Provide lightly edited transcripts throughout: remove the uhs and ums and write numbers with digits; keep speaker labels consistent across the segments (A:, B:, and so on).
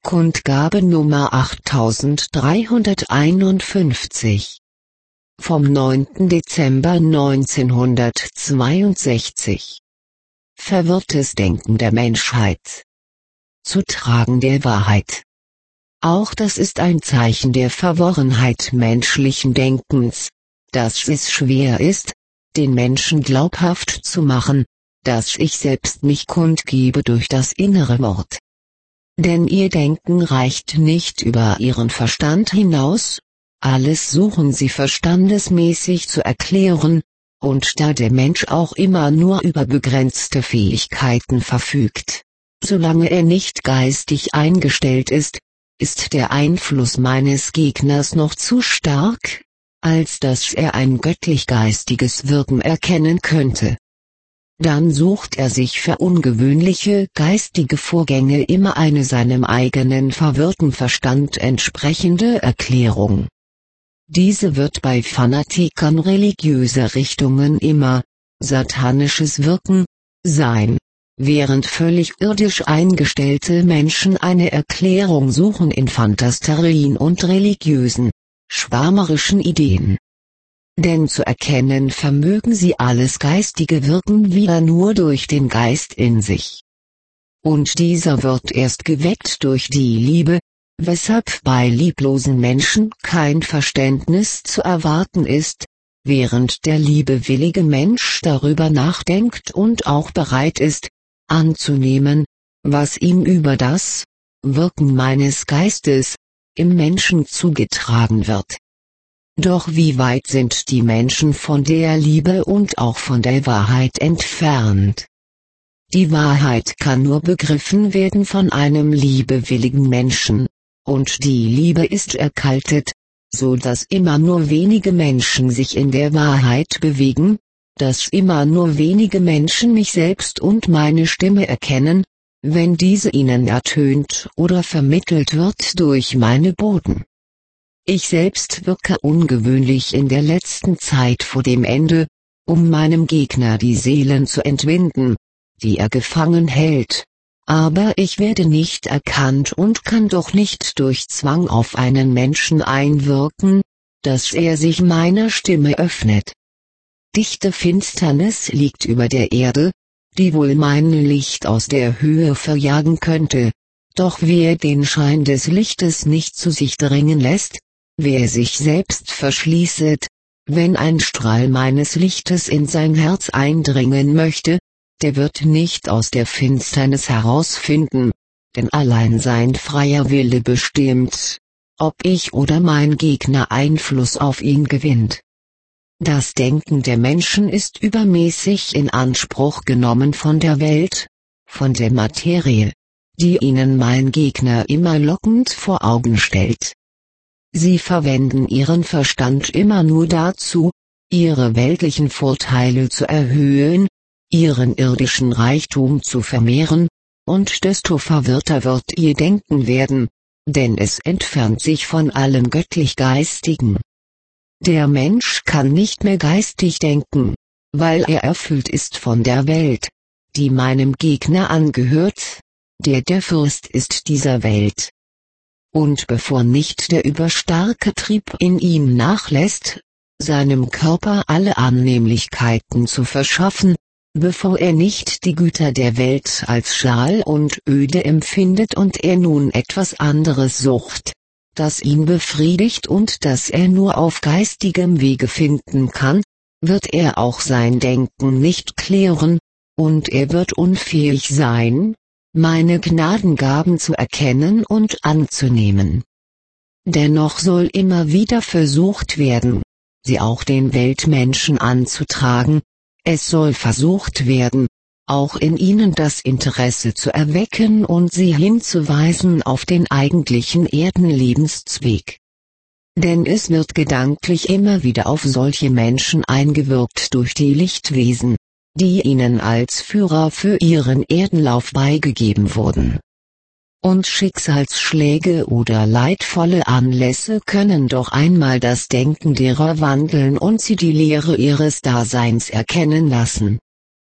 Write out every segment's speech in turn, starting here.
A: Kundgabe Nummer 8351 vom 9. Dezember 1962. Verwirrtes Denken der Menschheit. Zutragen der Wahrheit. Auch das ist ein Zeichen der Verworrenheit menschlichen Denkens, dass es schwer ist, den Menschen glaubhaft zu machen, dass ich selbst mich kundgebe durch das innere Wort. Denn ihr Denken reicht nicht über ihren Verstand hinaus, alles suchen sie verstandesmäßig zu erklären, und da der Mensch auch immer nur über begrenzte Fähigkeiten verfügt, solange er nicht geistig eingestellt ist der Einfluss meines Gegners noch zu stark, als dass er ein göttlich-geistiges Wirken erkennen könnte. Dann sucht er sich für ungewöhnliche geistige Vorgänge immer eine seinem eigenen verwirrten Verstand entsprechende Erklärung. Diese wird bei Fanatikern religiöser Richtungen immer satanisches Wirken sein, während völlig irdisch eingestellte Menschen eine Erklärung suchen in Phantasterien und religiösen, schwärmerischen Ideen. Denn zu erkennen vermögen sie alles geistige Wirken wieder nur durch den Geist in sich. Und dieser wird erst geweckt durch die Liebe, weshalb bei lieblosen Menschen kein Verständnis zu erwarten ist, während der liebewillige Mensch darüber nachdenkt und auch bereit ist, anzunehmen, was ihm über das Wirken meines Geistes im Menschen zugetragen wird. Doch wie weit sind die Menschen von der Liebe und auch von der Wahrheit entfernt? Die Wahrheit kann nur begriffen werden von einem liebewilligen Menschen, und die Liebe ist erkaltet, so dass immer nur wenige Menschen sich in der Wahrheit bewegen, dass immer nur wenige Menschen mich selbst und meine Stimme erkennen, wenn diese ihnen ertönt oder vermittelt wird durch meine Boten. Ich selbst wirke ungewöhnlich in der letzten Zeit vor dem Ende, um meinem Gegner die Seelen zu entwinden, die er gefangen hält, aber ich werde nicht erkannt und kann doch nicht durch Zwang auf einen Menschen einwirken, dass er sich meiner Stimme öffnet. Dichte Finsternis liegt über der Erde, die wohl mein Licht aus der Höhe verjagen könnte, doch wer den Schein des Lichtes nicht zu sich dringen lässt, wer sich selbst verschließet, wenn ein Strahl meines Lichtes in sein Herz eindringen möchte, der wird nicht aus der Finsternis herausfinden, denn allein sein freier Wille bestimmt, ob ich oder mein Gegner Einfluss auf ihn gewinnt. Das Denken der Menschen ist übermäßig in Anspruch genommen von der Welt, von der Materie, die ihnen mein Gegner immer lockend vor Augen stellt. Sie verwenden ihren Verstand immer nur dazu, ihre weltlichen Vorteile zu erhöhen, ihren irdischen Reichtum zu vermehren, und desto verwirrter wird ihr Denken werden, denn es entfernt sich von allem göttlich-geistigen. Der Mensch kann nicht mehr geistig denken, weil er erfüllt ist von der Welt, die meinem Gegner angehört, der Fürst ist dieser Welt. Und bevor nicht der überstarke Trieb in ihm nachlässt, seinem Körper alle Annehmlichkeiten zu verschaffen, bevor er nicht die Güter der Welt als schal und öde empfindet und er nun etwas anderes sucht, das ihn befriedigt und das er nur auf geistigem Wege finden kann, wird er auch sein Denken nicht klären, und er wird unfähig sein, meine Gnadengaben zu erkennen und anzunehmen. Dennoch soll immer wieder versucht werden, sie auch den Weltmenschen anzutragen, es soll versucht werden, auch in ihnen das Interesse zu erwecken und sie hinzuweisen auf den eigentlichen Erdenlebenszweck. Denn es wird gedanklich immer wieder auf solche Menschen eingewirkt durch die Lichtwesen, die ihnen als Führer für ihren Erdenlauf beigegeben wurden. Und Schicksalsschläge oder leidvolle Anlässe können doch einmal das Denken derer wandeln und sie die Lehre ihres Daseins erkennen lassen.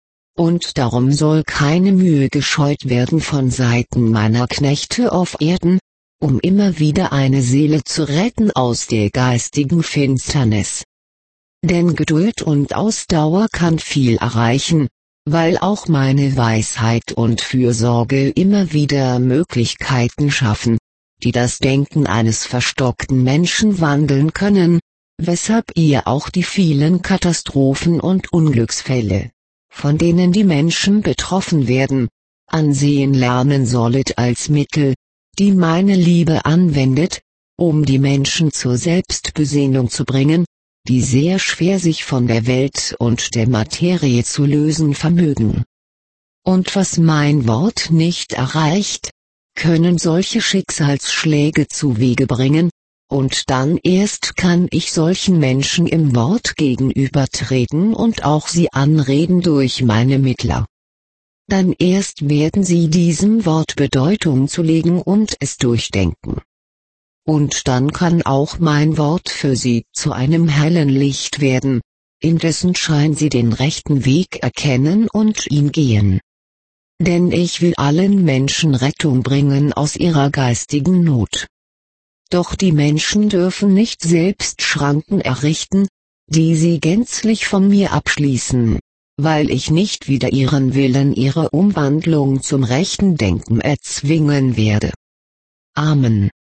A: Und darum soll keine Mühe gescheut werden von Seiten meiner Knechte auf Erden, um immer wieder eine Seele zu retten aus der geistigen Finsternis. Denn Geduld und Ausdauer kann viel erreichen, weil auch meine Weisheit und Fürsorge immer wieder Möglichkeiten schaffen, die das Denken eines verstockten Menschen wandeln können, weshalb ihr auch die vielen Katastrophen und Unglücksfälle, von denen die Menschen betroffen werden, ansehen lernen sollet als Mittel, die meine Liebe anwendet, um die Menschen zur Selbstbesinnung zu bringen, die sehr schwer sich von der Welt und der Materie zu lösen vermögen. Und was mein Wort nicht erreicht, können solche Schicksalsschläge zuwege bringen, und dann erst kann ich solchen Menschen im Wort gegenübertreten und auch sie anreden durch meine Mittler. Dann erst werden sie diesem Wort Bedeutung zulegen und es durchdenken. Und dann kann auch mein Wort für sie zu einem hellen Licht werden, in dessen Schein sie den rechten Weg erkennen und ihn gehen. Denn ich will allen Menschen Rettung bringen aus ihrer geistigen Not. Doch die Menschen dürfen nicht selbst Schranken errichten, die sie gänzlich von mir abschließen, weil ich nicht wider ihren Willen ihre Umwandlung zum rechten Denken erzwingen werde. Amen.